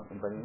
Anybody?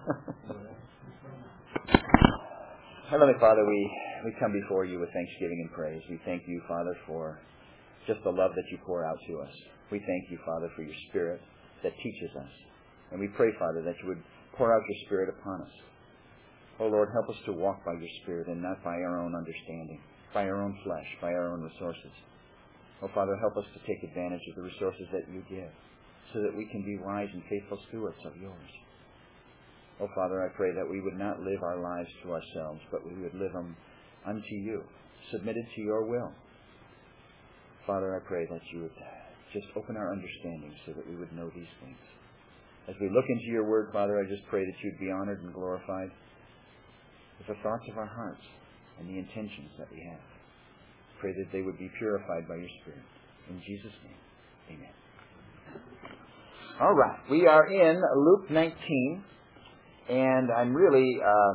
Heavenly Father, we come before you with thanksgiving and praise. We thank you, Father, for just the love that you pour out to us. We thank you, Father, for your Spirit that teaches us. And we pray, Father, that you would pour out your Spirit upon us. Oh, Lord, help us to walk by your Spirit and not by our own understanding, by our own flesh, by our own resources. Oh, Father, help us to take advantage of the resources that you give so that we can be wise and faithful stewards of yours. Oh, Father, I pray that we would not live our lives to ourselves, but we would live them unto you, submitted to your will. Father, I pray that you would just open our understanding so that we would know these things. As we look into your word, Father, I just pray that you'd be honored and glorified with the thoughts of our hearts and the intentions that we have. Pray that they would be purified by your Spirit. In Jesus' name, amen. All right, we are in Luke 19, and I really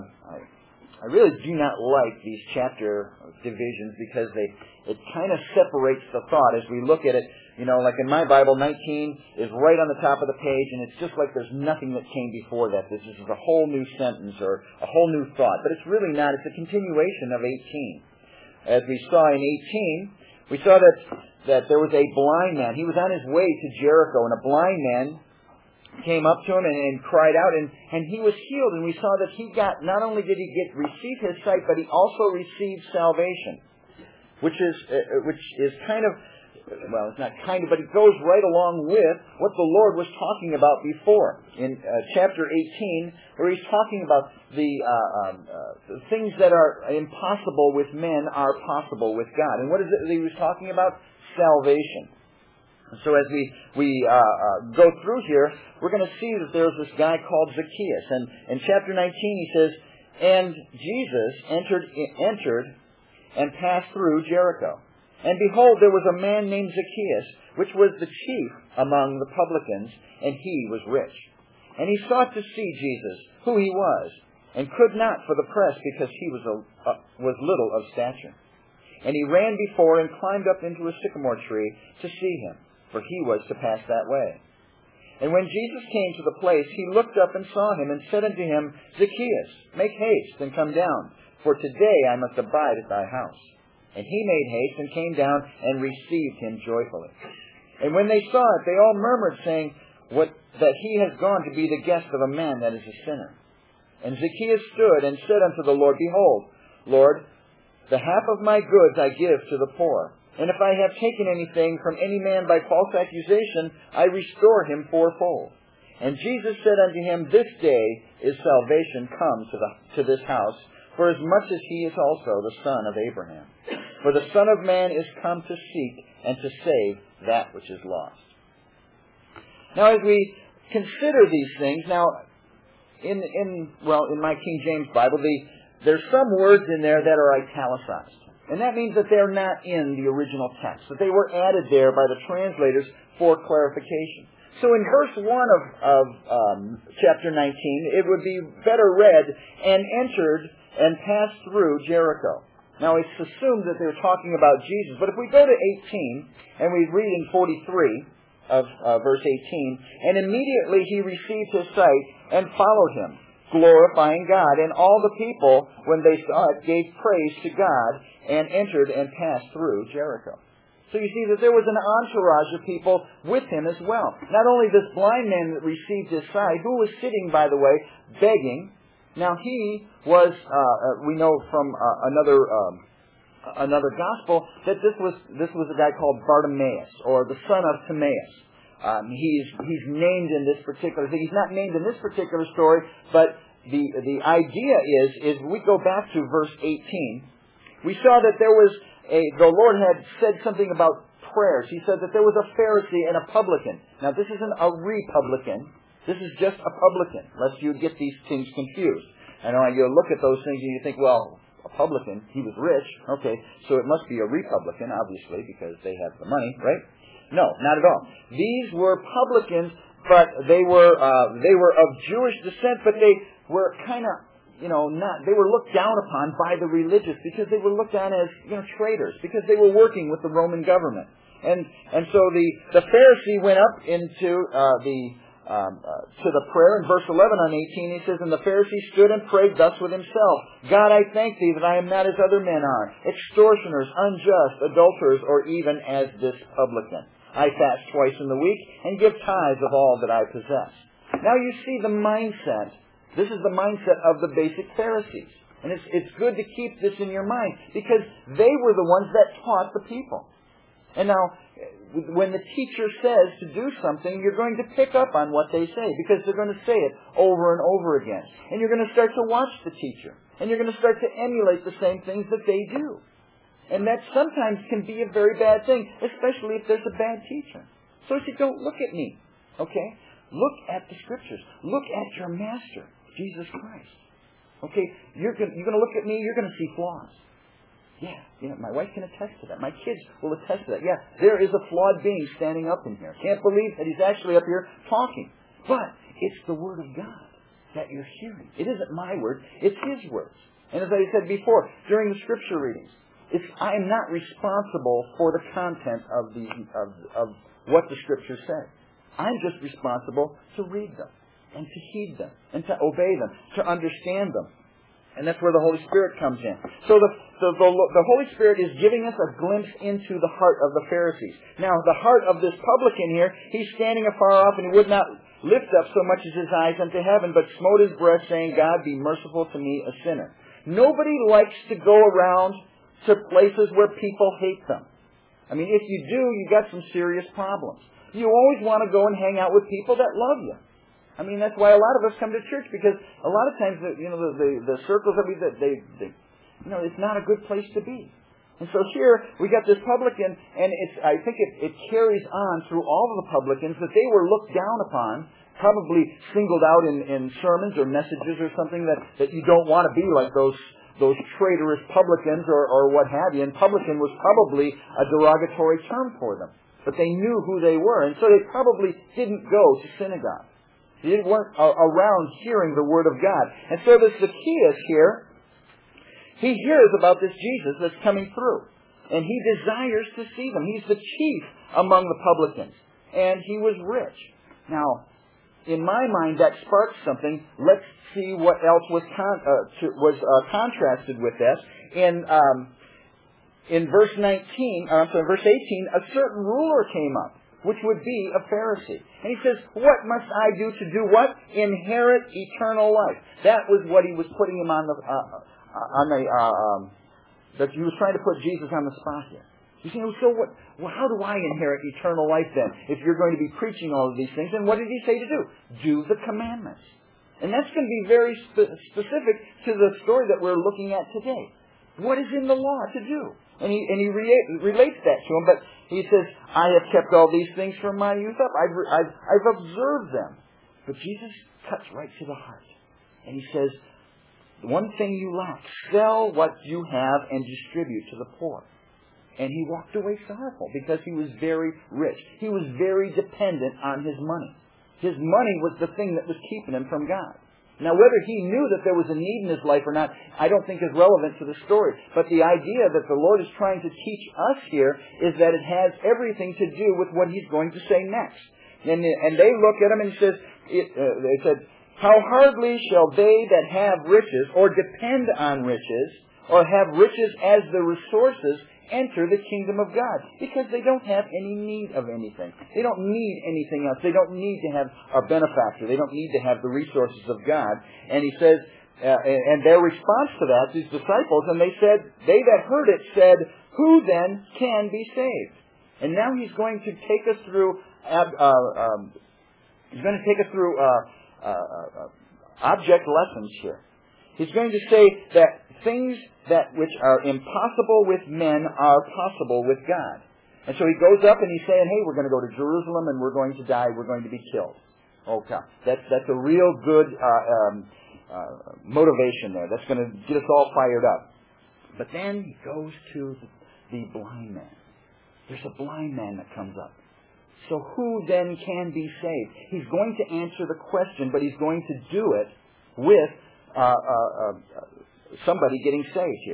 do not like these chapter divisions because it kind of separates the thought as we look at it. You know, like in my Bible, 19 is right on the top of the page, and it's just like there's nothing that came before that. This is a whole new sentence or a whole new thought. But it's really not. It's a continuation of 18. As we saw in 18, we saw that there was a blind man. He was on his way to Jericho, and a blind man came up to him and cried out, and he was healed. And we saw that he got, not only did he receive his sight, but he also received salvation, which is kind of, well, it's not kind of, but it goes right along with what the Lord was talking about before in chapter 18, where he's talking about the things that are impossible with men are possible with God. And what is it that he was talking about? Salvation. So as we go through here, we're going to see that there's this guy called Zacchaeus. And in chapter 19 he says, "And Jesus entered and passed through Jericho. And behold, there was a man named Zacchaeus, which was the chief among the publicans, and he was rich. And he sought to see Jesus, who he was, and could not for the press, because he was little of stature. And he ran before and climbed up into a sycamore tree to see him, for he was to pass that way. And when Jesus came to the place, he looked up and saw him, and said unto him, Zacchaeus, make haste and come down, for today I must abide at thy house. And he made haste and came down and received him joyfully. And when they saw it, they all murmured, saying, that he has gone to be the guest of a man that is a sinner. And Zacchaeus stood and said unto the Lord, Behold, Lord, the half of my goods I give to the poor. And if I have taken anything from any man by false accusation, I restore him fourfold. And Jesus said unto him, This day is salvation come to this house, for as much as he is also the son of Abraham. For the Son of Man is come to seek and to save that which is lost." Now, as we consider these things, now, in my King James Bible, there's some words in there that are italicized. And that means that they're not in the original text, that they were added there by the translators for clarification. So in verse 1 of chapter 19, it would be better read, "and entered and passed through Jericho." Now, it's assumed that they're talking about Jesus. But if we go to 18, and we read in 43 of verse 18, "And immediately he received his sight and followed him, glorifying God. And all the people, when they saw it, gave praise to God, and entered and passed through Jericho." So you see that there was an entourage of people with him as well. Not only this blind man that received his sight, who was sitting, by the way, begging. Now he was, we know from another gospel, that this was a guy called Bartimaeus, or the son of Timaeus. He's named in this particular thing. He's not named in this particular story, but the idea is we go back to verse 18. We saw that the Lord had said something about prayers. He said that there was a Pharisee and a publican. Now this isn't a republican. This is just a publican, lest you get these things confused. I know you look at those things and you think, well, a publican, he was rich. Okay, so it must be a republican, obviously, because they have the money, right? No, not at all. These were publicans, but they were of Jewish descent, but they were kind of, they were looked down upon by the religious because they were looked on as, traitors, because they were working with the Roman government. And so the Pharisee went up into to the prayer in verse 11 on 18, he says, "And the Pharisee stood and prayed thus with himself, God, I thank thee that I am not as other men are, extortioners, unjust, adulterers, or even as this publican. I fast twice in the week and give tithes of all that I possess." Now you see the mindset. This is the mindset of the basic Pharisees. And it's good to keep this in your mind because they were the ones that taught the people. And now, when the teacher says to do something, you're going to pick up on what they say because they're going to say it over and over again. And you're going to start to watch the teacher. And you're going to start to emulate the same things that they do. And that sometimes can be a very bad thing, especially if there's a bad teacher. So if you don't look at me, okay? Look at the Scriptures. Look at your Master, Jesus Christ. Okay? You're going to look at me, you're going to see flaws. Yeah, my wife can attest to that. My kids will attest to that. Yeah, there is a flawed being standing up in here. Can't believe that he's actually up here talking. But it's the Word of God that you're hearing. It isn't my word, it's His words. And as I said before, during the Scripture readings, I am not responsible for the content of what the Scriptures say. I'm just responsible to read them and to heed them and to obey them, to understand them. And that's where the Holy Spirit comes in. So the Holy Spirit is giving us a glimpse into the heart of the Pharisees. Now, the heart of this publican here, he's standing afar off, and he would not lift up so much as his eyes unto heaven, but smote his breast, saying, God, be merciful to me, a sinner. Nobody likes to go around to places where people hate them. I mean, if you do, you've got some serious problems. You always want to go and hang out with people that love you. I mean, that's why a lot of us come to church, because a lot of times, the circles that it's not a good place to be. And so here, we got this publican, and I think it carries on through all of the publicans that they were looked down upon, probably singled out in sermons or messages or something that you don't want to be like those traitorous publicans or what have you. And publican was probably a derogatory term for them. But they knew who they were, and so they probably didn't go to synagogue. They weren't around hearing the Word of God. And so this Zacchaeus here, he hears about this Jesus that's coming through. And he desires to see them. He's the chief among the publicans. And he was rich. Now, in my mind, that sparks something. Let's see what else was contrasted with this. In verse 18, a certain ruler came up, which would be a Pharisee. And he says, what must I do to do what? Inherit eternal life. That was what he was putting him that he was trying to put Jesus on the spot here. You say, so what? Well, how do I inherit eternal life then? If you're going to be preaching all of these things, then what did he say to do? Do the commandments. And that's going to be very specific to the story that we're looking at today. What is in the law to do? And he relates that to him, but he says, I have kept all these things from my youth up. I've observed them. But Jesus cuts right to the heart. And he says, one thing you lack, sell what you have and distribute to the poor. And he walked away sorrowful because he was very rich. He was very dependent on his money. His money was the thing that was keeping him from God. Now, whether he knew that there was a need in his life or not, I don't think is relevant to the story. But the idea that the Lord is trying to teach us here is that it has everything to do with what He's going to say next. And they look at him and they said, how hardly shall they that have riches or depend on riches or have riches as the resources enter the kingdom of God, because they don't have any need of anything. They don't need anything else. They don't need to have a benefactor. They don't need to have the resources of God. And he says, and their response to that, these disciples, and they that heard it said, who then can be saved? And now he's going to take us through, object lessons here. He's going to say that things that which are impossible with men are possible with God. And so he goes up and he's saying, hey, we're going to go to Jerusalem and we're going to die, we're going to be killed. Okay. That's a real good motivation there. That's going to get us all fired up. But then he goes to the blind man. There's a blind man that comes up. So who then can be saved? He's going to answer the question, but he's going to do it with somebody getting saved here.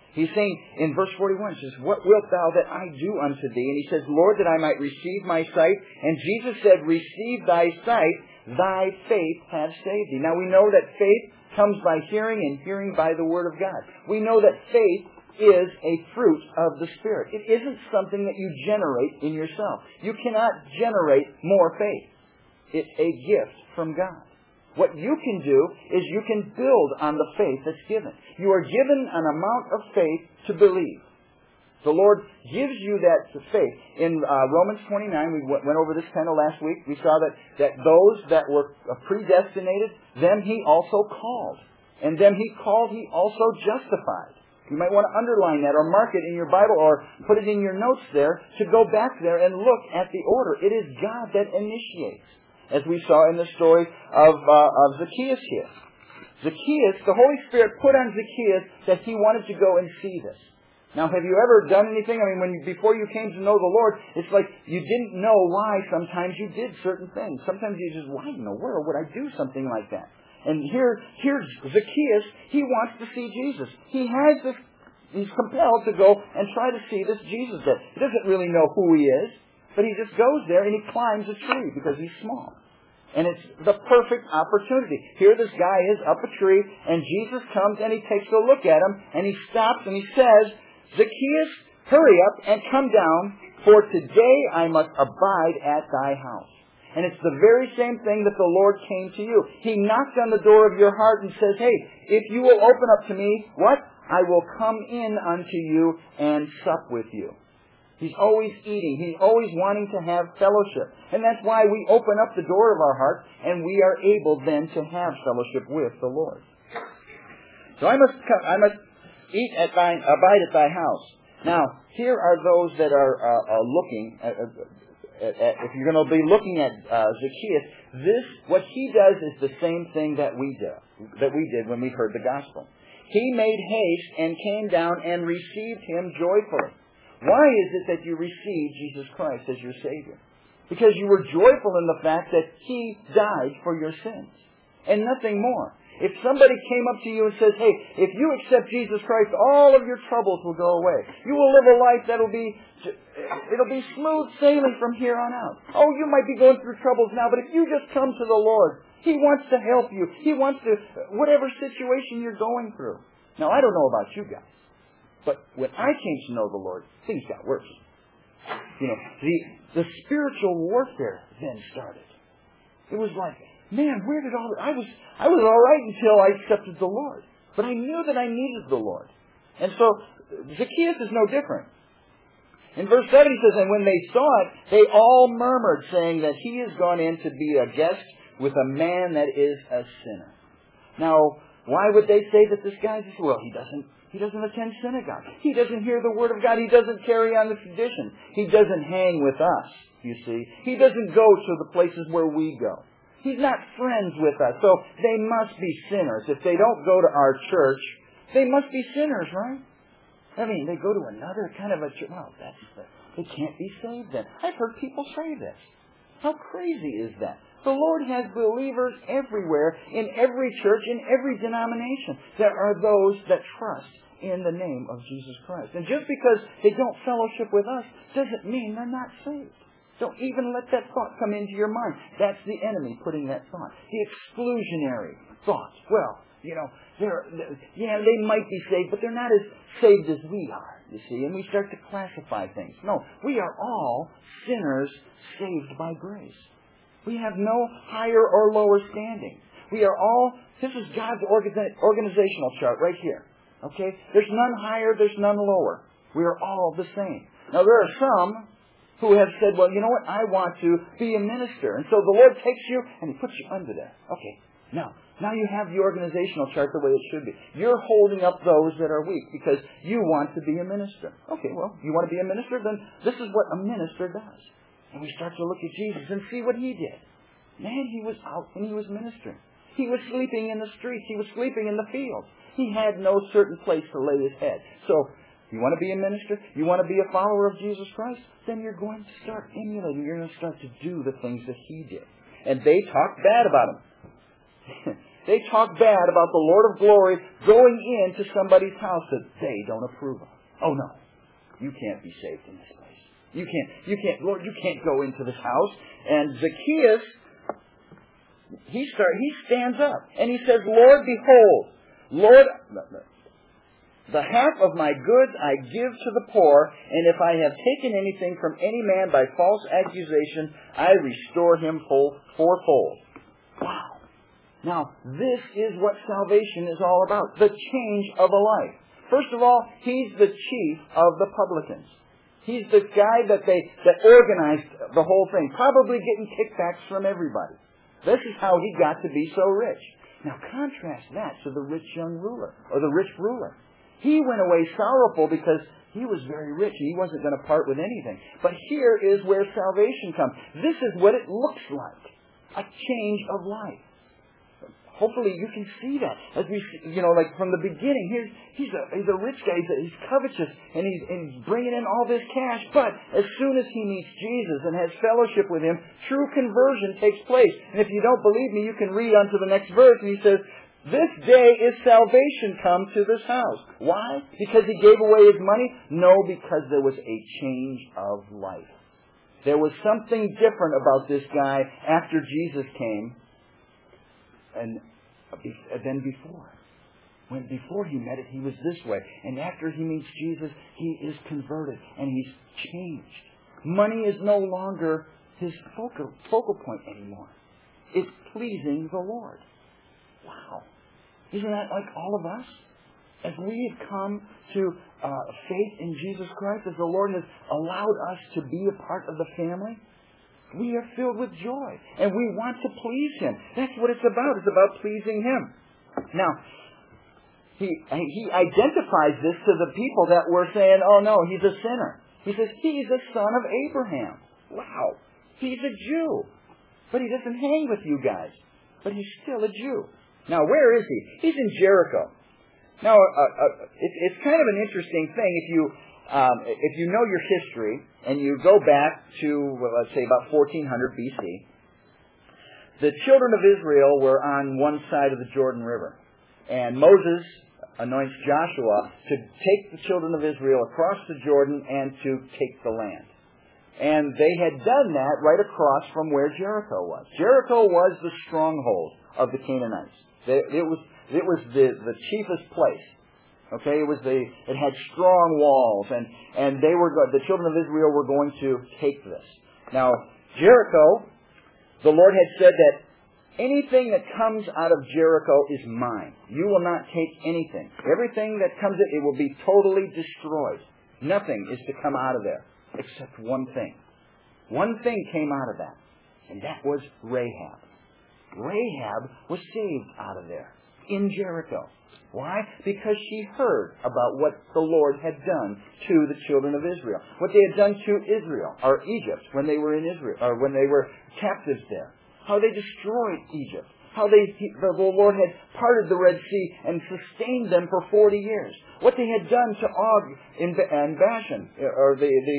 He's saying in verse 41, he says, what wilt thou that I do unto thee? And he says, Lord, that I might receive my sight. And Jesus said, receive thy sight, thy faith hath saved thee. Now we know that faith comes by hearing, and hearing by the Word of God. We know that faith is a fruit of the Spirit. It isn't something that you generate in yourself. You cannot generate more faith. It's a gift from God. What you can do is you can build on the faith that's given. You are given an amount of faith to believe. The Lord gives you that faith. In Romans 29, we went over this kind of last week. We saw that those that were predestinated, them He also called. And them He called, He also justified. You might want to underline that or mark it in your Bible or put it in your notes there to go back there and look at the order. It is God that initiates. As we saw in the story of Zacchaeus here. Zacchaeus, the Holy Spirit put on Zacchaeus that he wanted to go and see this. Now, have you ever done anything? I mean, before you came to know the Lord, it's like you didn't know why sometimes you did certain things. Sometimes you just, why in the world would I do something like that? And here's Zacchaeus, he wants to see Jesus. He's compelled to go and try to see this Jesus there. He doesn't really know who he is, but he just goes there and he climbs a tree because he's small. And it's the perfect opportunity. Here this guy is up a tree, and Jesus comes and he takes a look at him, and he stops and he says, Zacchaeus, hurry up and come down, for today I must abide at thy house. And it's the very same thing that the Lord came to you. He knocked on the door of your heart and says, hey, if you will open up to me, what? I will come in unto you and sup with you. He's always eating. He's always wanting to have fellowship. And that's why we open up the door of our heart and we are able then to have fellowship with the Lord. So I must abide at thy house. Now, here are those that are looking at, if you're going to be looking at Zacchaeus, what he does is the same thing that we did when we heard the gospel. He made haste and came down and received him joyfully. Why is it that you received Jesus Christ as your Savior? Because you were joyful in the fact that He died for your sins. And nothing more. If somebody came up to you and says, hey, if you accept Jesus Christ, all of your troubles will go away. You will live a life it'll be smooth sailing from here on out. Oh, you might be going through troubles now, but if you just come to the Lord, He wants to help you. He wants to, whatever situation you're going through. Now, I don't know about you guys. But when I came to know the Lord, things got worse. You know, the spiritual warfare then started. It was like, man, where did I was all right until I accepted the Lord. But I knew that I needed the Lord. And so Zacchaeus is no different. In verse 7 he says, and when they saw it, they all murmured, saying that he is gone in to be a guest with a man that is a sinner. Now, why would they say that this guy is, well, he doesn't attend synagogue. He doesn't hear the Word of God. He doesn't carry on the tradition. He doesn't hang with us, you see. He doesn't go to the places where we go. He's not friends with us. So they must be sinners. If they don't go to our church, they must be sinners, right? I mean, they go to another kind of a church. Well, they can't be saved then. I've heard people say this. How crazy is that? The Lord has believers everywhere, in every church, in every denomination. There are those that trust in the name of Jesus Christ. And just because they don't fellowship with us doesn't mean they're not saved. Don't even let that thought come into your mind. That's the enemy putting that thought. The exclusionary thought. Well, you know, they might be saved, but they're not as saved as we are, you see. And we start to classify things. No, we are all sinners saved by grace. We have no higher or lower standing. We are all, this is God's organizational chart right here. Okay? There's none higher, there's none lower. We are all the same. Now there are some who have said, well, you know what, I want to be a minister. And so the Lord takes you and He puts you under there. Okay, now you have the organizational chart the way it should be. You're holding up those that are weak because you want to be a minister. Okay, well, you want to be a minister? Then this is what a minister does. And we start to look at Jesus and see what He did. Man, He was out and He was ministering. He was sleeping in the streets. He was sleeping in the fields. He had no certain place to lay His head. So, you want to be a minister? You want to be a follower of Jesus Christ? Then you're going to start emulating. You're going to start to do the things that He did. And they talked bad about Him. They talk bad about the Lord of glory going into somebody's house that they don't approve of. Oh no, you can't be saved in this place. You can't, Lord, you can't go into this house. And Zacchaeus, he stands up and he says, Lord, behold, Lord, the half of my goods I give to the poor, and if I have taken anything from any man by false accusation, I restore him fourfold. Wow. Now, this is what salvation is all about. The change of a life. First of all, he's the chief of the publicans. He's the guy that organized the whole thing, probably getting kickbacks from everybody. This is how he got to be so rich. Now contrast that to the rich young ruler, or the rich ruler. He went away sorrowful because he was very rich and he wasn't going to part with anything. But here is where salvation comes. This is what it looks like. A change of life. Hopefully you can see that. As we, like from the beginning, he's a rich guy. He's covetous, and he's bringing in all this cash. But as soon as he meets Jesus and has fellowship with Him, true conversion takes place. And if you don't believe me, you can read on to the next verse, and he says, this day is salvation come to this house. Why? Because he gave away his money? No, because there was a change of life. There was something different about this guy after Jesus came than before. When before he met it, he was this way. And after he meets Jesus, he is converted and he's changed. Money is no longer his focal point anymore. It's pleasing the Lord. Wow. Isn't that like all of us? As we have come to faith in Jesus Christ, as the Lord has allowed us to be a part of the family, we are filled with joy. And we want to please Him. That's what it's about. It's about pleasing Him. Now, he identifies this to the people that were saying, oh no, he's a sinner. He says, he's a son of Abraham. Wow. He's a Jew. But he doesn't hang with you guys. But he's still a Jew. Now, where is he? He's in Jericho. Now, it's kind of an interesting thing if you know your history and you go back to, let's say, about 1400 BC. The children of Israel were on one side of the Jordan River, and Moses anoints Joshua to take the children of Israel across the Jordan and to take the land. And they had done that right across from where Jericho was. Jericho was the stronghold of the Canaanites. It was the chiefest place. Okay, it had strong walls, and the children of Israel were going to take this. Now, Jericho, the Lord had said that anything that comes out of Jericho is mine. You will not take anything. Everything that comes in, it will be totally destroyed. Nothing is to come out of there except one thing. One thing came out of that, and that was Rahab. Rahab was saved out of there, in Jericho. Why? Because she heard about what the Lord had done to the children of Israel. What they had done to Israel, or Egypt, when they were in Israel, or when they were captives there. How they destroyed Egypt. How the Lord had parted the Red Sea and sustained them for 40 years. What they had done to Og and Bashan, or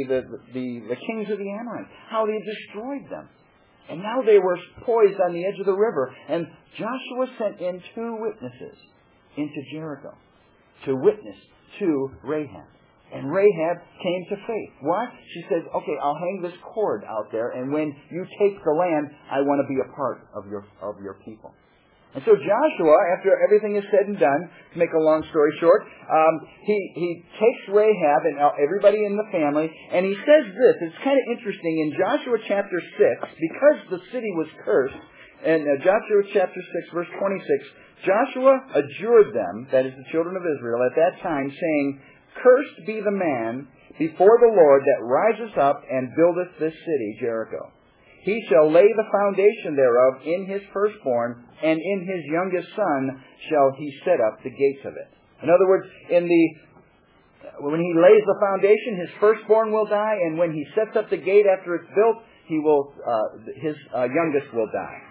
the kings of the Amorites. How they had destroyed them. And now they were poised on the edge of the river. And Joshua sent in 2 witnesses into Jericho to witness to Rahab. And Rahab came to faith. Why? She said, okay, I'll hang this cord out there, and when you take the land, I want to be a part of your people. And so Joshua, after everything is said and done, to make a long story short, he takes Rahab and everybody in the family, and he says this. It's kind of interesting. In Joshua chapter 6, because the city was cursed, and Joshua chapter 6, verse 26, Joshua adjured them, that is the children of Israel, at that time, saying, cursed be the man before the Lord that rises up and buildeth this city, Jericho. He shall lay the foundation thereof in his firstborn, and in his youngest son shall he set up the gates of it. In other words, when he lays the foundation, his firstborn will die, and when he sets up the gate after it's built, his youngest will die.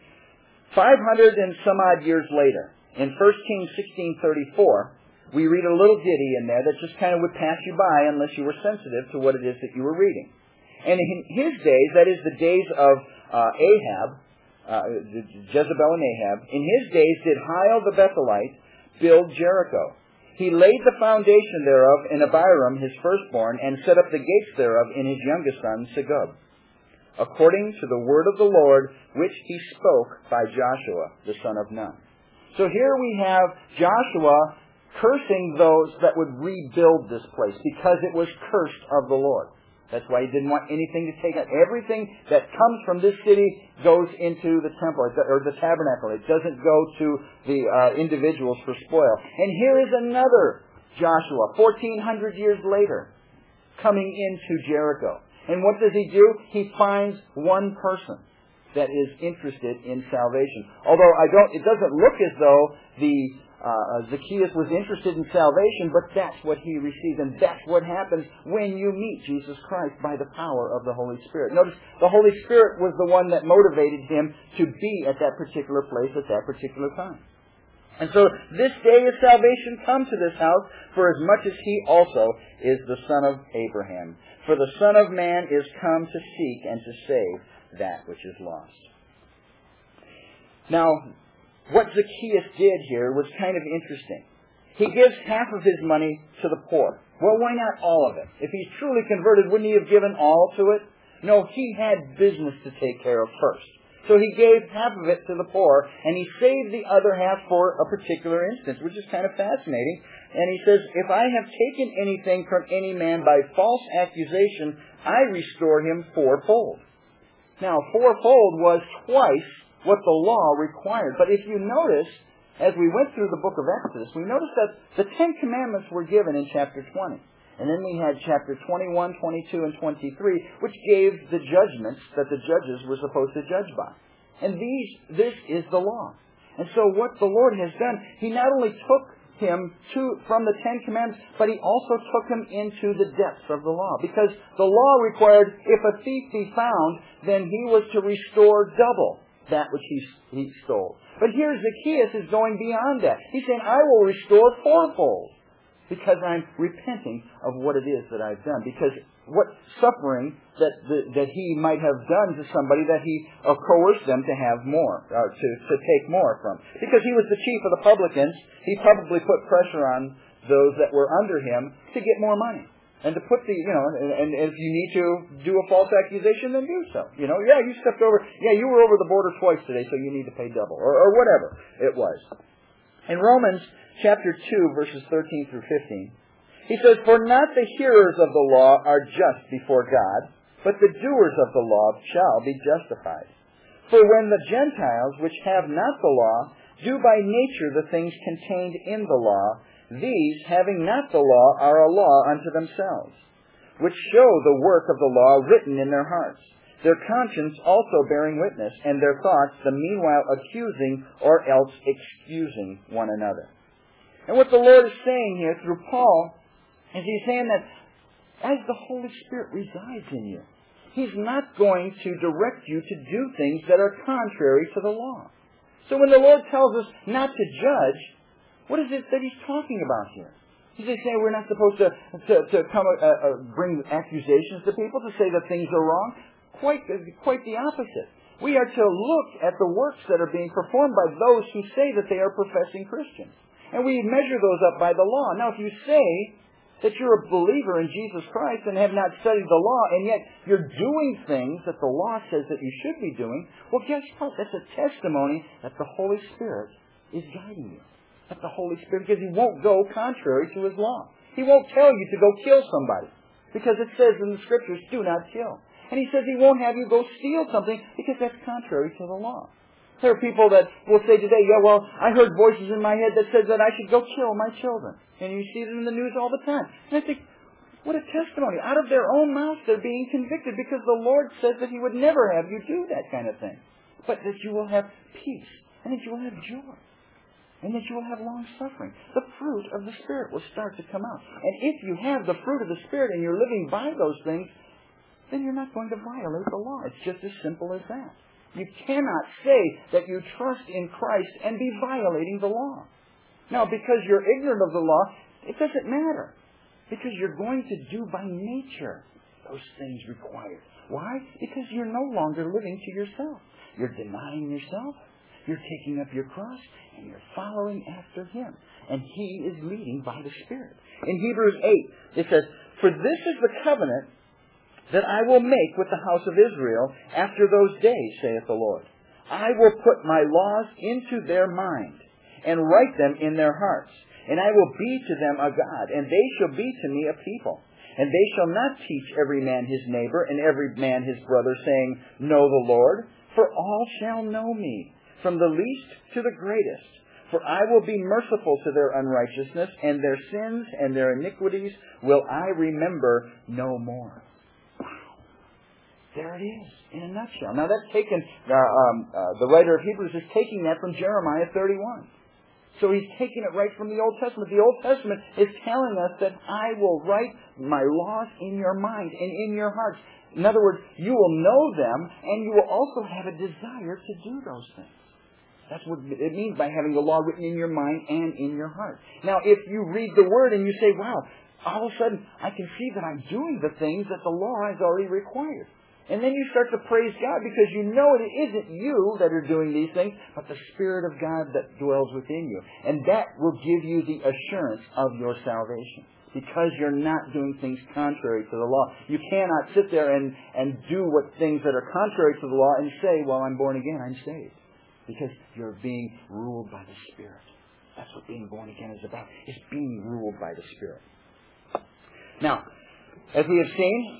500 and some odd years later, in 1 Kings 16:34, we read a little ditty in there that just kind of would pass you by unless you were sensitive to what it is that you were reading. And in his days, that is the days of Ahab, Jezebel and Ahab, in his days did Hiel the Bethelite build Jericho. He laid the foundation thereof in Abiram his firstborn, and set up the gates thereof in his youngest son Segub, according to the word of the Lord which he spoke by Joshua the son of Nun. So here we have Joshua cursing those that would rebuild this place, because it was cursed of the Lord. That's why he didn't want anything to take out. Everything that comes from this city goes into the temple, or the tabernacle. It doesn't go to the individuals for spoil. And here is another Joshua, 1,400 years later, coming into Jericho. And what does he do? He finds one person that is interested in salvation. Although it doesn't look as though Zacchaeus was interested in salvation, but that's what he received, and that's what happens when you meet Jesus Christ by the power of the Holy Spirit. Notice, the Holy Spirit was the one that motivated him to be at that particular place at that particular time. And so this day of salvation come to this house, for as much as he also is the son of Abraham. For the Son of Man is come to seek and to save that which is lost. Now, what Zacchaeus did here was kind of interesting. He gives half of his money to the poor. Well, why not all of it? If he's truly converted, wouldn't he have given all to it? No, he had business to take care of first. So he gave half of it to the poor, and he saved the other half for a particular instance, which is kind of fascinating. And he says, if I have taken anything from any man by false accusation, I restore him fourfold. Now, fourfold was twice what the law required. But if you notice, as we went through the book of Exodus, we noticed that the Ten Commandments were given in chapter 20. And then we had chapter 21, 22, and 23, which gave the judgments that the judges were supposed to judge by. And this is the law. And so what the Lord has done, He not only took him from the Ten Commandments, but He also took him into the depths of the law. Because the law required, if a thief be found, then he was to restore double that which he stole. But here Zacchaeus is going beyond that. He's saying, I will restore fourfold, because I'm repenting of what it is that I've done. Because what suffering that he might have done to somebody, that he coerced them to have more, to take more from. Because he was the chief of the publicans, he probably put pressure on those that were under him to get more money. And to put and if you need to do a false accusation, then do so. You stepped over, you were over the border twice today, so you need to pay double, or whatever it was. In Romans chapter 2, verses 13 through 15, he says, For not the hearers of the law are just before God, but the doers of the law shall be justified. For when the Gentiles, which have not the law, do by nature the things contained in the law, these, having not the law, are a law unto themselves, which show the work of the law written in their hearts, their conscience also bearing witness, and their thoughts the meanwhile accusing or else excusing one another. And what the Lord is saying here through Paul is He's saying that as the Holy Spirit resides in you, He's not going to direct you to do things that are contrary to the law. So when the Lord tells us not to judge, what is it that He's talking about here? He's saying we're not supposed to bring accusations to people, to say that things are wrong. Quite the opposite. We are to look at the works that are being performed by those who say that they are professing Christians. And we measure those up by the law. Now, if you say that you're a believer in Jesus Christ and have not studied the law, and yet you're doing things that the law says that you should be doing, well, guess what? That's a testimony that the Holy Spirit is guiding you. That the Holy Spirit, because He won't go contrary to His law. He won't tell you to go kill somebody, because it says in the Scriptures, do not kill. And He says He won't have you go steal something, because that's contrary to the law. There are people that will say today, I heard voices in my head that said that I should go kill my children. And you see it in the news all the time. And I think, what a testimony. Out of their own mouths they're being convicted, because the Lord says that He would never have you do that kind of thing. But that you will have peace, and that you will have joy, and that you will have long suffering. The fruit of the Spirit will start to come out. And if you have the fruit of the Spirit and you're living by those things, then you're not going to violate the law. It's just as simple as that. You cannot say that you trust in Christ and be violating the law. Now, because you're ignorant of the law, it doesn't matter. Because you're going to do by nature those things required. Why? Because you're no longer living to yourself. You're denying yourself. You're taking up your cross, and you're following after Him. And He is leading by the Spirit. In Hebrews 8, it says, "For this is the covenant that I will make with the house of Israel after those days, saith the Lord. I will put my laws into their mind, and write them in their hearts. And I will be to them a God, and they shall be to me a people. And they shall not teach every man his neighbor, and every man his brother, saying, Know the Lord, for all shall know me, from the least to the greatest. For I will be merciful to their unrighteousness, and their sins and their iniquities will I remember no more." Wow. There it is, in a nutshell. Now that's taken, the writer of Hebrews is taking that from Jeremiah 31. So he's taking it right from the Old Testament. The Old Testament is telling us that I will write my laws in your mind and in your hearts. In other words, you will know them, and you will also have a desire to do those things. That's what it means by having the law written in your mind and in your heart. Now, if you read the Word and you say, wow, all of a sudden I can see that I'm doing the things that the law has already required. And then you start to praise God because you know it isn't you that are doing these things, but the Spirit of God that dwells within you. And that will give you the assurance of your salvation, because you're not doing things contrary to the law. You cannot sit there and do what things that are contrary to the law and say, well, I'm born again, I'm saved. Because you're being ruled by the Spirit. That's what being born again is about, is being ruled by the Spirit. Now, as we have seen,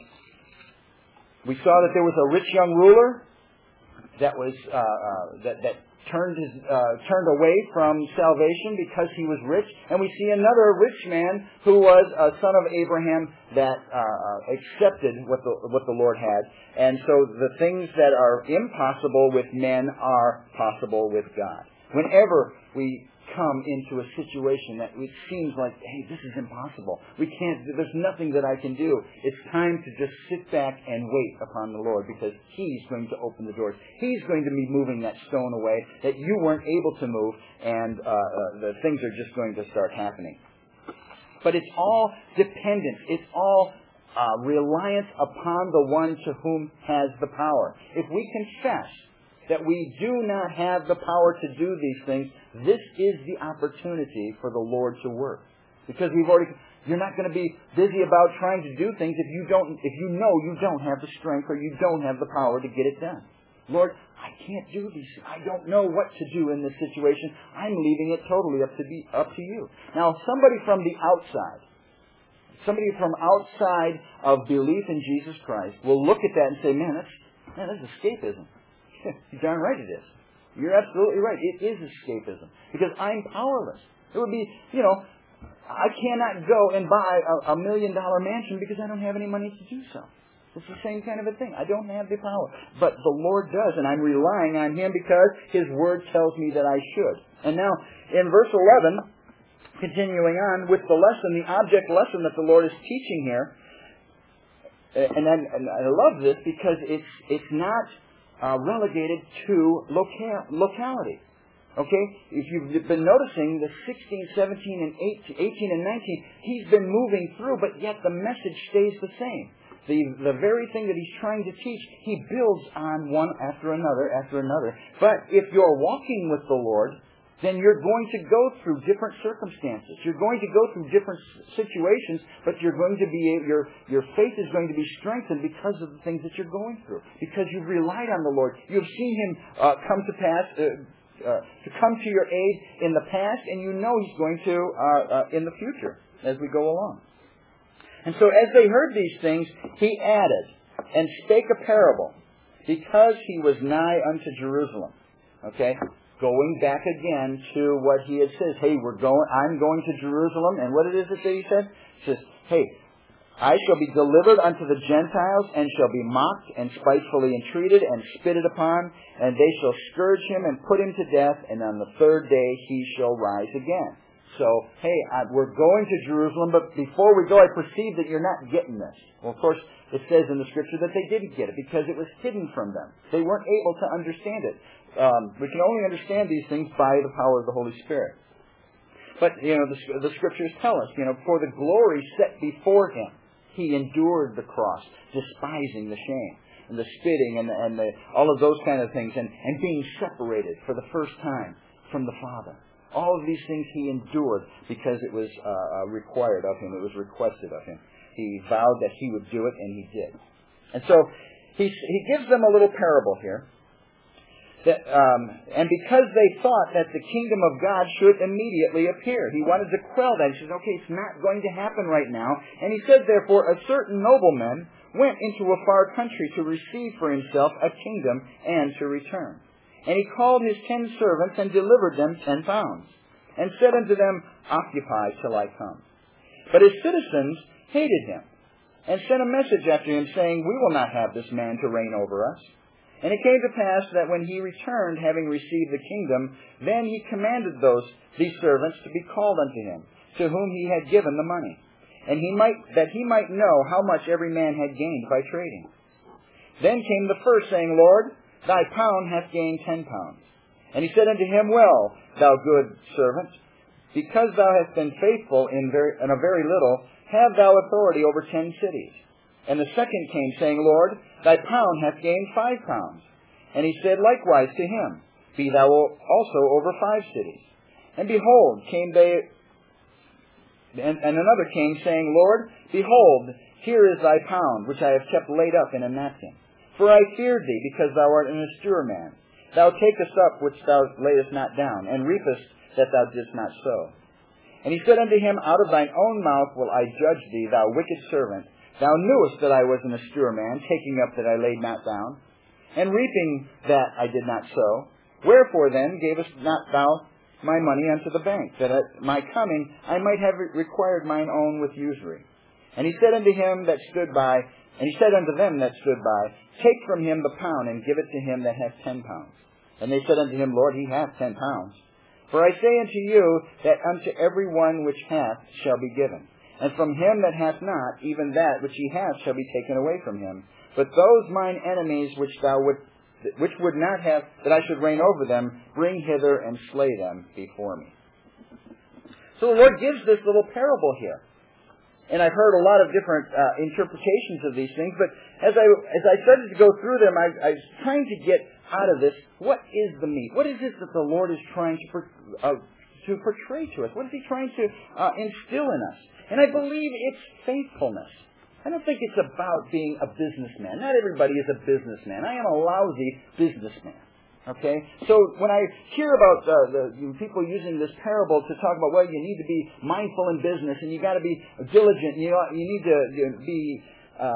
we saw that there was a rich young ruler that was that turned away from salvation because he was rich, and we see another rich man who was a son of Abraham that accepted what the Lord had. And so the things that are impossible with men are possible with God. Whenever we come into a situation that it seems like, hey, this is impossible. There's nothing that I can do. It's time to just sit back and wait upon the Lord, because He's going to open the doors. He's going to be moving that stone away that you weren't able to move, and the things are just going to start happening. But it's all dependent. It's all reliance upon the one to whom has the power. If we confess that we do not have the power to do these things, this is the opportunity for the Lord to work. Because you're not going to be busy about trying to do things if you know you don't have the strength or you don't have the power to get it done. Lord, I can't do these things. I don't know what to do in this situation. I'm leaving it totally up to you. Now, somebody from outside of belief in Jesus Christ will look at that and say, man, that's escapism. You're darn right it is. You're absolutely right. It is escapism. Because I'm powerless. It would be, I cannot go and buy a $1 million mansion because I don't have any money to do so. It's the same kind of a thing. I don't have the power. But the Lord does, and I'm relying on Him because His Word tells me that I should. And now, in verse 11, continuing on with the lesson, the object lesson that the Lord is teaching here, and I love this because it's not relegated to locality. Okay? If you've been noticing, the 16, 17, and 18 and 19, He's been moving through, but yet the message stays the same. The very thing that He's trying to teach, He builds on one after another after another. But if you're walking with the Lord, then you're going to go through different circumstances. You're going to go through different situations, but you're going to be your faith is going to be strengthened because of the things that you're going through. Because you've relied on the Lord. You've seen Him come to pass, to come to your aid in the past, and you know He's going to in the future as we go along. And so as they heard these things, He added and spake a parable, because He was nigh unto Jerusalem. Okay? Going back again to what He had said. Hey, I'm going to Jerusalem. And what it is that He said? He says, hey, I shall be delivered unto the Gentiles, and shall be mocked, and spitefully entreated, and spitted upon, and they shall scourge Him, and put Him to death, and on the third day He shall rise again. So, hey, we're going to Jerusalem, but before we go, I perceive that you're not getting this. Well, of course, it says in the Scripture that they didn't get it, because it was hidden from them. They weren't able to understand it. We can only understand these things by the power of the Holy Spirit. But, the Scriptures tell us, for the glory set before Him, He endured the cross, despising the shame. and the spitting and all of those kind of things, and being separated for the first time from the Father. All of these things he endured because it was required of him. It was requested of him. He vowed that he would do it, and he did. And so he gives them a little parable here. And because they thought that the kingdom of God should immediately appear, he wanted to quell that. He says, okay, it's not going to happen right now. And he said, therefore, a certain nobleman went into a far country to receive for himself a kingdom and to return. And he called his 10 servants and delivered them 10 pounds, and said unto them, Occupy till I come. But his citizens hated him, and sent a message after him, saying, We will not have this man to reign over us. And it came to pass that when he returned, having received the kingdom, then he commanded these servants to be called unto him, to whom he had given the money, and that he might know how much every man had gained by trading. Then came the first, saying, Lord, thy pound hath gained 10 pounds. And he said unto him, Well, thou good servant, because thou hast been faithful in a very little, have thou authority over 10 cities. And the second came, saying, Lord, thy pound hath gained 5 pounds. And he said likewise to him, Be thou also over 5 cities. And behold, came they, and another came, saying, Lord, behold, here is thy pound, which I have kept laid up in a napkin. For I feared thee, because thou art an austere man. Thou takest up which thou layest not down, and reapest that thou didst not sow. And he said unto him, Out of thine own mouth will I judge thee, thou wicked servant. Thou knewest that I was an austere man, taking up that I laid not down, and reaping that I did not sow. Wherefore then gavest not thou my money unto the bank, that at my coming I might have required mine own with usury? And he said unto them that stood by, Take from him the pound, and give it to him that hath 10 pounds. And they said unto him, Lord, he hath 10 pounds. For I say unto you, that unto every one which hath shall be given. And from him that hath not, even that which he hath shall be taken away from him. But those mine enemies which would not have that I should reign over them, bring hither and slay them before me. So the Lord gives this little parable here. And I've heard a lot of different interpretations of these things, but as I started to go through them, I was trying to get out of this, what is the meat? What is it that the Lord is trying to portray to us? What is He trying to instill in us? And I believe it's faithfulness. I don't think it's about being a businessman. Not everybody is a businessman. I am a lousy businessman. Okay? So when I hear about the people using this parable to talk about, well, you need to be mindful in business, and you got to be diligent, and you need to be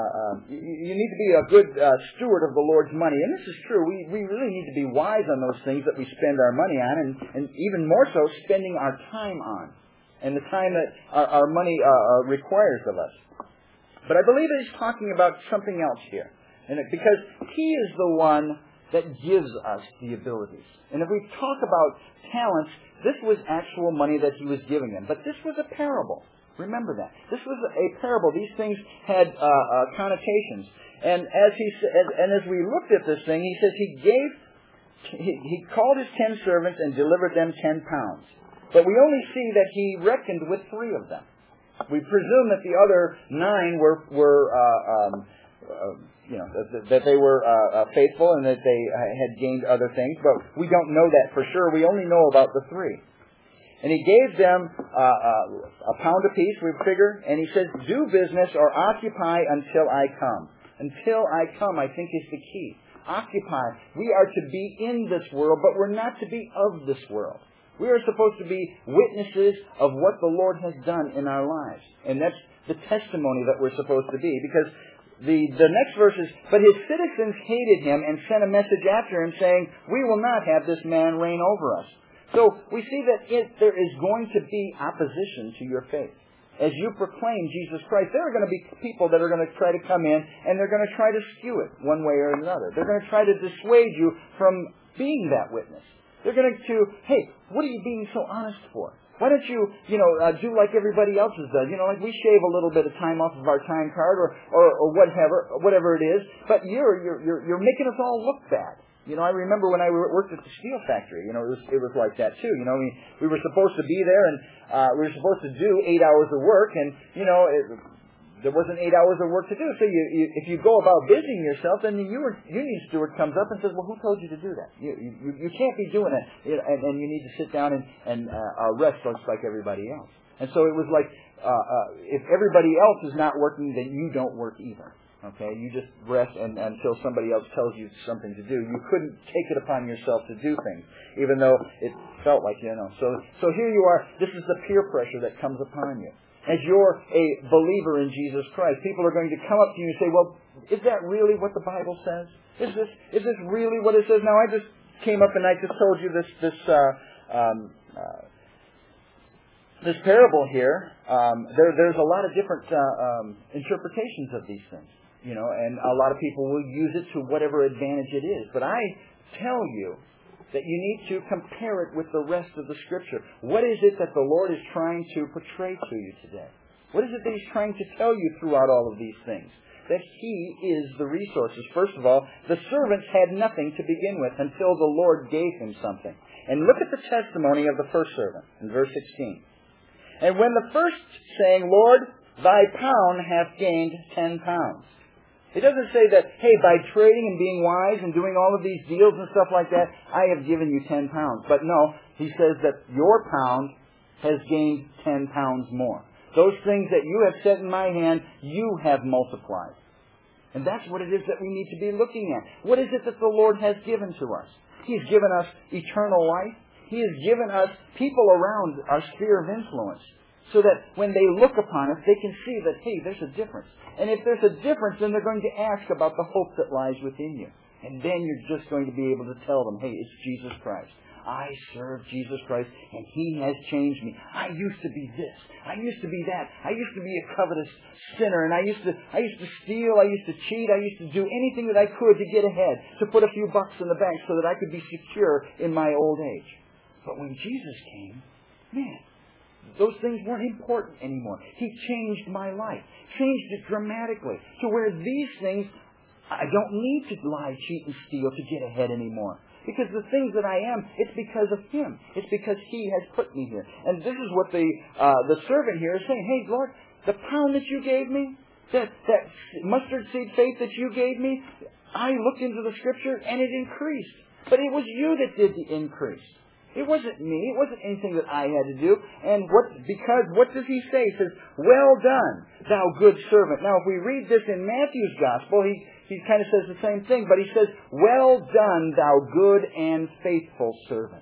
a good steward of the Lord's money. And this is true. We really need to be wise on those things that we spend our money on, and even more so, spending our time on, and the time that our money requires of us. But I believe that he's talking about something else here, because he is the one that gives us the abilities. And if we talk about talents, this was actual money that he was giving them. But this was a parable. Remember that. This was a parable. These things had connotations. And as we looked at this thing, he says he called his 10 servants and delivered them 10 pounds. But we only see that he reckoned with 3 of them. We presume that the other 9 that they were faithful and that they had gained other things, but we don't know that for sure. We only know about the 3. And he gave them a pound apiece, we figure, and he says, do business or occupy until I come. Until I come, I think, is the key. Occupy. We are to be in this world, but we're not to be of this world. We are supposed to be witnesses of what the Lord has done in our lives. And that's the testimony that we're supposed to be, because the next verse is, But his citizens hated him and sent a message after him, saying, We will not have this man reign over us. So we see that there is going to be opposition to your faith. As you proclaim Jesus Christ, there are going to be people that are going to try to come in, and they're going to try to skew it one way or another. They're going to try to dissuade you from being that witness. They're going to, hey, what are you being so honest for? Why don't you, do like everybody else does? Like we shave a little bit of time off of our time card or whatever it is, but you're making us all look bad. I remember when I worked at the steel factory, it was like that too. We were supposed to be there and we were supposed to do 8 hours of work, and there wasn't 8 hours of work to do. So if you go about busying yourself, then the union steward comes up and says, well, who told you to do that? You can't be doing it, and you need to sit down and rest just like everybody else. And so it was like, if everybody else is not working, then you don't work either. Okay, you just rest until somebody else tells you something to do. You couldn't take it upon yourself to do things, even though it felt like, So here you are. This is the peer pressure that comes upon you. As you're a believer in Jesus Christ, people are going to come up to you and say, well, is that really what the Bible says? Is this really what it says? Now, I just came up and I just told you this parable here. There's a lot of different interpretations of these things. And a lot of people will use it to whatever advantage it is. But I tell you that you need to compare it with the rest of the Scripture. What is it that the Lord is trying to portray to you today? What is it that He's trying to tell you throughout all of these things? That He is the resources. First of all, the servants had nothing to begin with until the Lord gave him something. And look at the testimony of the first servant in verse 16. And when the first saying, Lord, thy pound hath gained 10 pounds. It doesn't say that, hey, by trading and being wise and doing all of these deals and stuff like that, I have given you 10 pounds. But no, he says that your pound has gained 10 pounds more. Those things that you have set in my hand, you have multiplied. And that's what it is that we need to be looking at. What is it that the Lord has given to us? He's given us eternal life. He has given us people around our sphere of influence, so that when they look upon us, they can see that, hey, there's a difference. And if there's a difference, then they're going to ask about the hope that lies within you. And then you're just going to be able to tell them, hey, it's Jesus Christ. I serve Jesus Christ, and He has changed me. I used to be this. I used to be that. I used to be a covetous sinner, and I used to steal. I used to cheat. I used to do anything that I could to get ahead, to put a few bucks in the bank so that I could be secure in my old age. But when Jesus came, man, those things weren't important anymore. He changed my life. Changed it dramatically to where these things, I don't need to lie, cheat, and steal to get ahead anymore. Because the things that I am, it's because of Him. It's because He has put me here. And this is what the servant here is saying. Hey, Lord, the pound that you gave me, that mustard seed faith that you gave me, I looked into the Scripture and it increased. But it was you that did the increase. It wasn't me. It wasn't anything that I had to do. And what does He say? He says, well done, thou good servant. Now, if we read this in Matthew's Gospel, he kind of says the same thing, but he says, well done, thou good and faithful servant.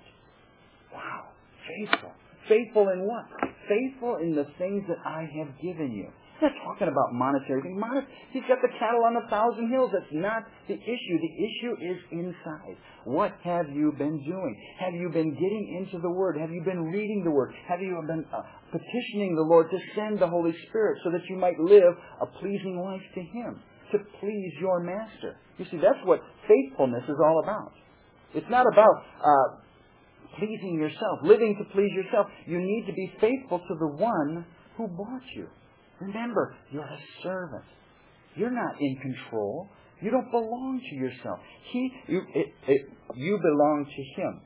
Wow, faithful. Faithful in what? Faithful in the things that I have given you. He's not talking about monetary things. He's got the cattle on 1,000 hills. That's not the issue. The issue is inside. What have you been doing? Have you been getting into the Word? Have you been reading the Word? Have you been petitioning the Lord to send the Holy Spirit so that you might live a pleasing life to Him, to please your Master? You see, that's what faithfulness is all about. It's not about pleasing yourself, living to please yourself. You need to be faithful to the one who bought you. Remember, you're a servant. You're not in control. You don't belong to yourself. You belong to Him.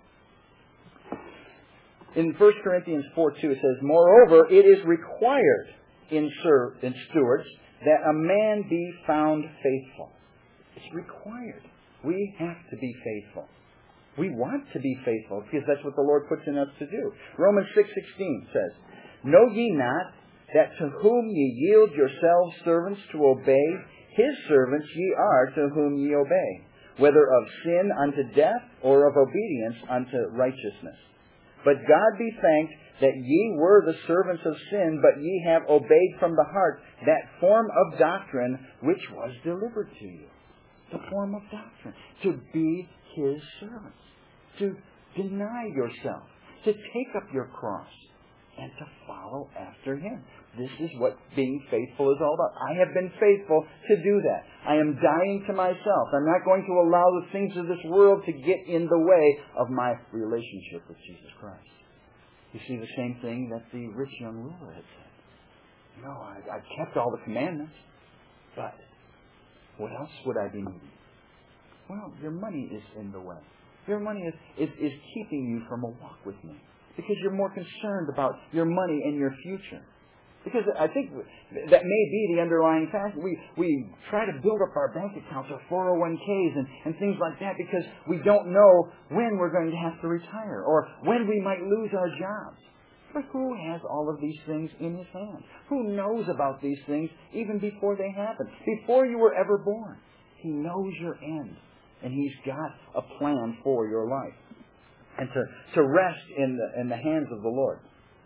In 1 Corinthians 4:2 it says, moreover, it is required in stewards that a man be found faithful. It's required. We have to be faithful. We want to be faithful because that's what the Lord puts in us to do. Romans 6:16 says, know ye not that to whom ye yield yourselves servants to obey, His servants ye are to whom ye obey, whether of sin unto death or of obedience unto righteousness. But God be thanked that ye were the servants of sin, but ye have obeyed from the heart that form of doctrine which was delivered to you. The form of doctrine. To be His servants. To deny yourself. To take up your cross. And to follow after Him. This is what being faithful is all about. I have been faithful to do that. I am dying to myself. I'm not going to allow the things of this world to get in the way of my relationship with Jesus Christ. You see the same thing that the rich young ruler had said. No, I kept all the commandments, but what else would I be needing? Well, your money is in the way. Your money is keeping you from a walk with me. Because you're more concerned about your money and your future. Because I think that may be the underlying fact. We try to build up our bank accounts, our 401ks and things like that because we don't know when we're going to have to retire or when we might lose our jobs. But who has all of these things in his hands? Who knows about these things even before they happen? Before you were ever born. He knows your end. And He's got a plan for your life. And to rest in the hands of the Lord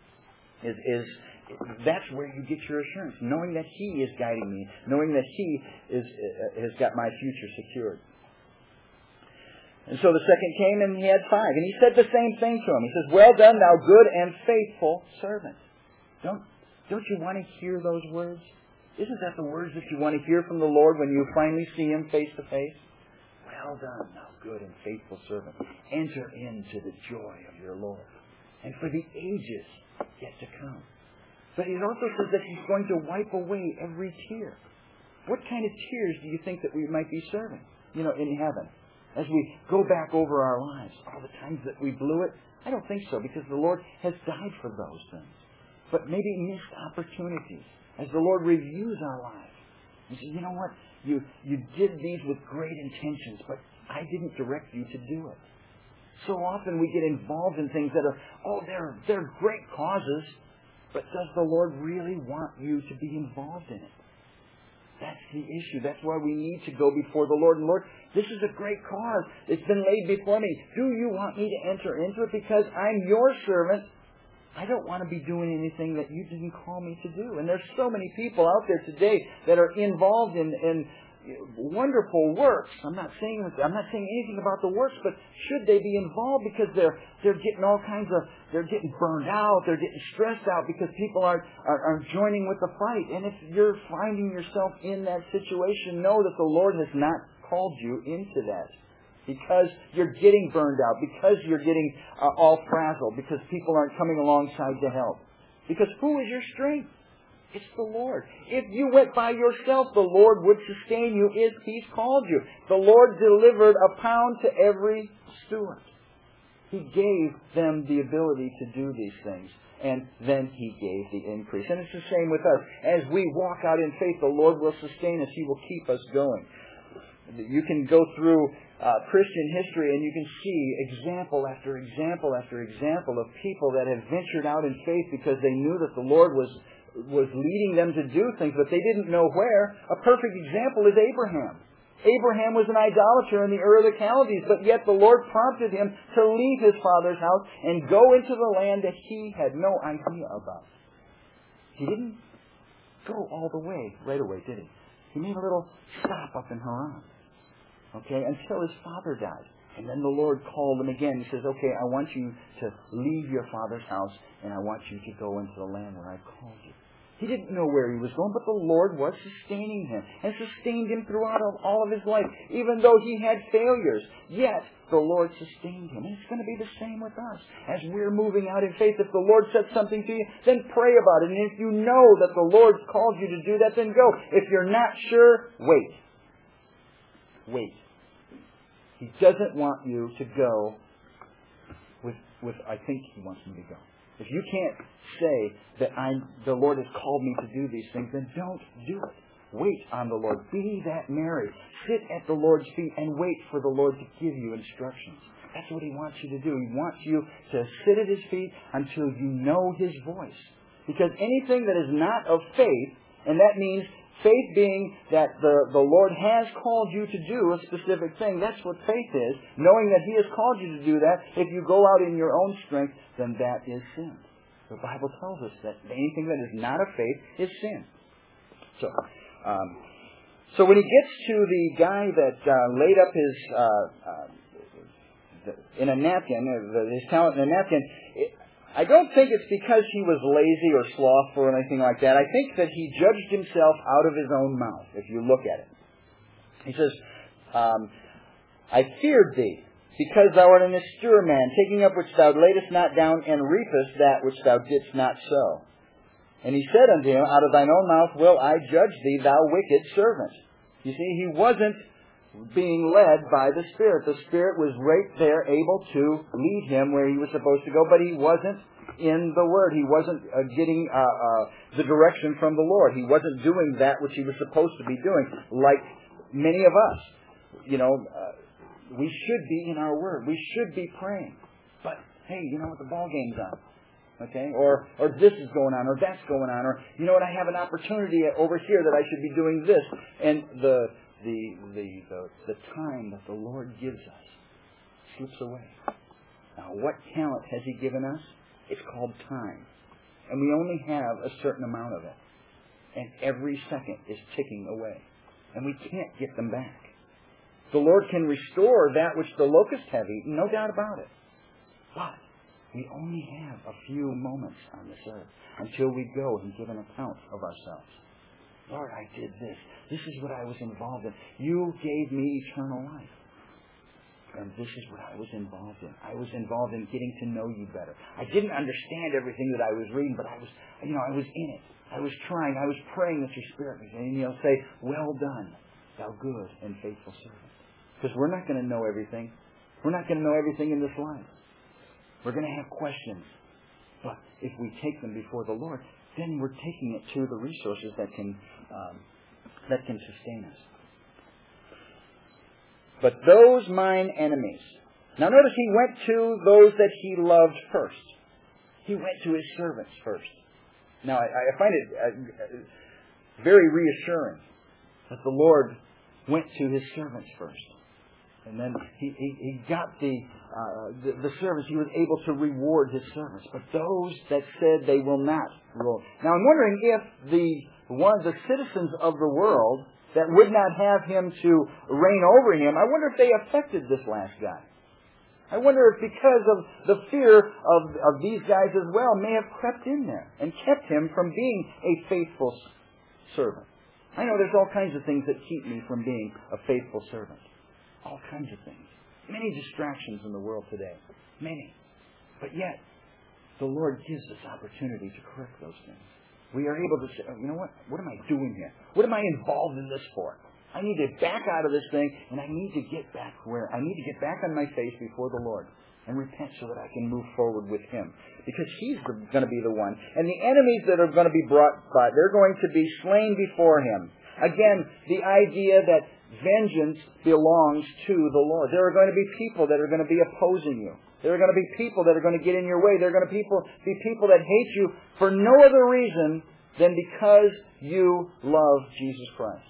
is that's where you get your assurance, knowing that He is guiding me, knowing that He has got my future secured. And so the second came and he had 5. And he said the same thing to him. He says, "Well done, thou good and faithful servant." Don't you want to hear those words? Isn't that the words that you want to hear from the Lord when you finally see Him face to face? "Well done, thou good and faithful servant. Enter into the joy of your Lord." And for the ages yet to come. But He also says that He's going to wipe away every tear. What kind of tears do you think that we might be serving, in heaven? As we go back over our lives, all the times that we blew it? I don't think so, because the Lord has died for those things. But maybe missed opportunities as the Lord reviews our lives. He says, "You know what? You did these with great intentions, but I didn't direct you to do it." So often we get involved in things that are, they're great causes, but does the Lord really want you to be involved in it? That's the issue. That's why we need to go before the Lord. And Lord, this is a great cause. It's been laid before me. Do you want me to enter into it? Because I'm your servant. I don't want to be doing anything that you didn't call me to do. And there's so many people out there today that are involved in wonderful works. I'm not saying anything about the works, but should they be involved because they're getting they're getting burned out, they're getting stressed out because people aren't joining with the fight. And if you're finding yourself in that situation, know that the Lord has not called you into that. Because you're getting burned out, because you're getting all frazzled, because people aren't coming alongside to help. Because who is your strength? It's the Lord. If you went by yourself, the Lord would sustain you if He's called you. The Lord delivered a pound to every steward. He gave them the ability to do these things. And then He gave the increase. And it's the same with us. As we walk out in faith, the Lord will sustain us. He will keep us going. You can go through Christian history and you can see example after example after example of people that have ventured out in faith because they knew that the Lord was leading them to do things, but they didn't know where. A perfect example is Abraham. Abraham was an idolater in the Ur of the Chaldees, but yet the Lord prompted him to leave his father's house and go into the land that he had no idea about. He didn't go all the way right away, did he? He made a little stop up in Haran. Until his father died. And then the Lord called him again. He says, "Okay, I want you to leave your father's house and I want you to go into the land where I called you." He didn't know where he was going, but the Lord was sustaining him and sustained him throughout all of his life. Even though he had failures, yet the Lord sustained him. And it's going to be the same with us. As we're moving out in faith, if the Lord says something to you, then pray about it. And if you know that the Lord's called you to do that, then go. If you're not sure, wait. Wait. He doesn't want you to go with "I think He wants me to go." If you can't say that the Lord has called me to do these things, then don't do it. Wait on the Lord. Be that Mary. Sit at the Lord's feet and wait for the Lord to give you instructions. That's what He wants you to do. He wants you to sit at His feet until you know His voice. Because anything that is not of faith, and that means faith being that the Lord has called you to do a specific thing. That's what faith is. Knowing that He has called you to do that. If you go out in your own strength, then that is sin. The Bible tells us that anything that is not of faith is sin. So when he gets to the guy that laid up his in a napkin, his talent in a napkin, I don't think it's because he was lazy or slothful or anything like that. I think that he judged himself out of his own mouth, if you look at it. He says, "I feared thee, because thou art an austere man, taking up which thou laidest not down, and reapest that which thou didst not sow. And he said unto him, Out of thine own mouth will I judge thee, thou wicked servant." You see, he wasn't being led by the Spirit. The Spirit was right there able to lead him where he was supposed to go, but he wasn't in the Word. He wasn't getting the direction from the Lord. He wasn't doing that which he was supposed to be doing, like many of us. We should be in our Word. We should be praying. But, hey, you know what? The ball game's on. Okay? Or this is going on, or that's going on, or, you know what? I have an opportunity over here that I should be doing this. And the time that the Lord gives us slips away. Now, what talent has He given us? It's called time. And we only have a certain amount of it. And every second is ticking away. And we can't get them back. The Lord can restore that which the locusts have eaten, no doubt about it. But we only have a few moments on this earth until we go and give an account of ourselves. Lord, I did this. This is what I was involved in. You gave me eternal life. And this is what I was involved in. I was involved in getting to know you better. I didn't understand everything that I was reading, but I was in it. I was trying. I was praying that your Spirit was in. And He'll say, well done, thou good and faithful servant. Because we're not going to know everything. We're not going to know everything in this life. We're going to have questions. But if we take them before the Lord, then we're taking it to the resources that can sustain us. But those mine enemies. Now notice He went to those that He loved first. He went to His servants first. Now I find it very reassuring that the Lord went to His servants first. And then he got the servants. He was able to reward His servants. But those that said they will not rule. Now I'm wondering if the citizens of the world that would not have Him to reign over him, I wonder if they affected this last guy. I wonder if because of the fear of these guys as well may have crept in there and kept him from being a faithful servant. I know there's all kinds of things that keep me from being a faithful servant. All kinds of things. Many distractions in the world today. Many. But yet, the Lord gives us opportunity to correct those things. We are able to say, you know what? What am I doing here? What am I involved in this for? I need to back out of this thing, and I need to get back where? I need to get back on my face before the Lord and repent so that I can move forward with Him. Because He's going to be the one. And the enemies that are going to be brought by, they're going to be slain before Him. Again, the idea that vengeance belongs to the Lord. There are going to be people that are going to be opposing you. There are going to be people that are going to get in your way. There are going to be people that hate you for no other reason than because you love Jesus Christ.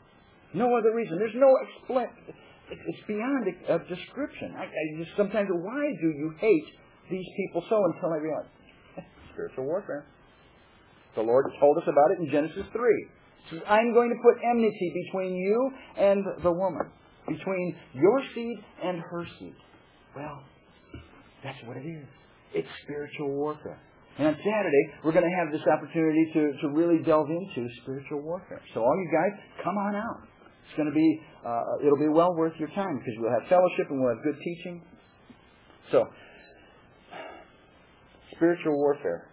No other reason. There's no explanation. It's beyond a description. I just sometimes, why do you hate these people so? Until I realize, spiritual warfare. The Lord told us about it in Genesis 3. He says, I'm going to put enmity between you and the woman, between your seed and her seed. Well, that's what it is. It's spiritual warfare. And on Saturday, we're going to have this opportunity to really delve into spiritual warfare. So all you guys, come on out. It's going to be, it'll be well worth your time because we'll have fellowship and we'll have good teaching. So, spiritual warfare.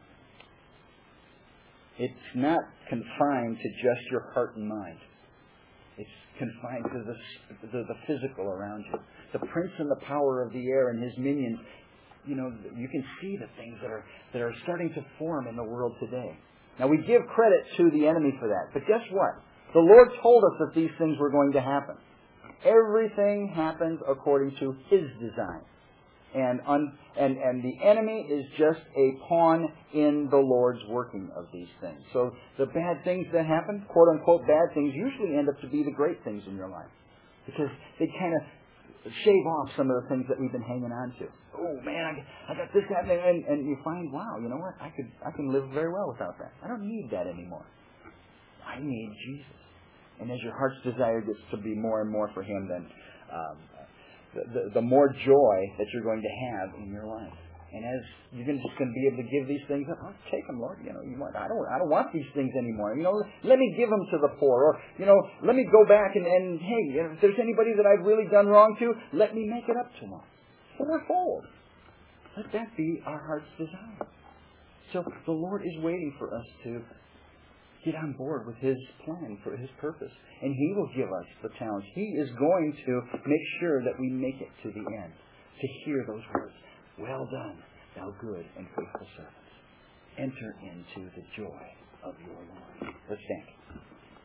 It's not confined to just your heart and mind. It's confined to the physical around you. The prince and the power of the air and his minions, you know, you can see the things that are starting to form in the world today. Now, we give credit to the enemy for that. But guess what? The Lord told us that these things were going to happen. Everything happens according to His design. And the enemy is just a pawn in the Lord's working of these things. So the bad things that happen, quote unquote bad things, usually end up to be the great things in your life. Because they kind of shave off some of the things that we've been hanging on to. Oh man, I got this happening, and you find, wow, you know what? I can live very well without that. I don't need that anymore. I need Jesus. And as your heart's desire gets to be more and more for Him, then the more joy that you're going to have in your life. And as you're just going to be able to give these things up, take them, Lord. You know, I don't want these things anymore. You know, let me give them to the poor, or you know, let me go back and hey, if there's anybody that I've really done wrong to, let me make it up to them. Fourfold. Let that be our heart's desire. So the Lord is waiting for us to get on board with His plan, for His purpose. And He will give us the talents. He is going to make sure that we make it to the end. To hear those words. Well done, thou good and faithful servant. Enter into the joy of your Lord. Let's stand.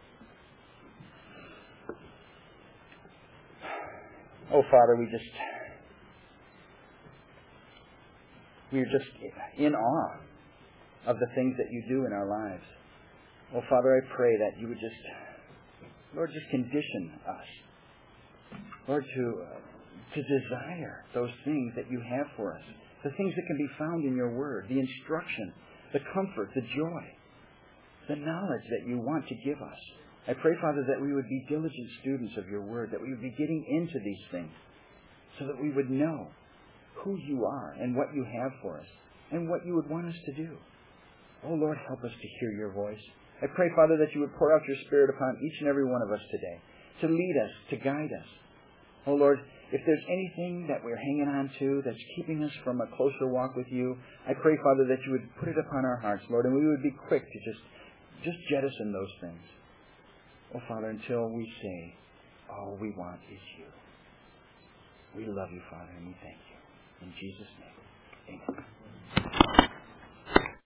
Oh, Father, we're just in awe of the things that you do in our lives. Oh, Father, I pray that you would just condition us, Lord, to desire those things that you have for us, the things that can be found in your word, the instruction, the comfort, the joy, the knowledge that you want to give us. I pray, Father, that we would be diligent students of your word, that we would be getting into these things so that we would know who you are and what you have for us and what you would want us to do. Oh, Lord, help us to hear your voice. I pray, Father, that you would pour out your Spirit upon each and every one of us today to lead us, to guide us. Oh, Lord, if there's anything that we're hanging on to that's keeping us from a closer walk with you, I pray, Father, that you would put it upon our hearts, Lord, and we would be quick to just jettison those things. Oh, Father, until we say, all we want is you. We love you, Father, and we thank you. In Jesus' name, amen.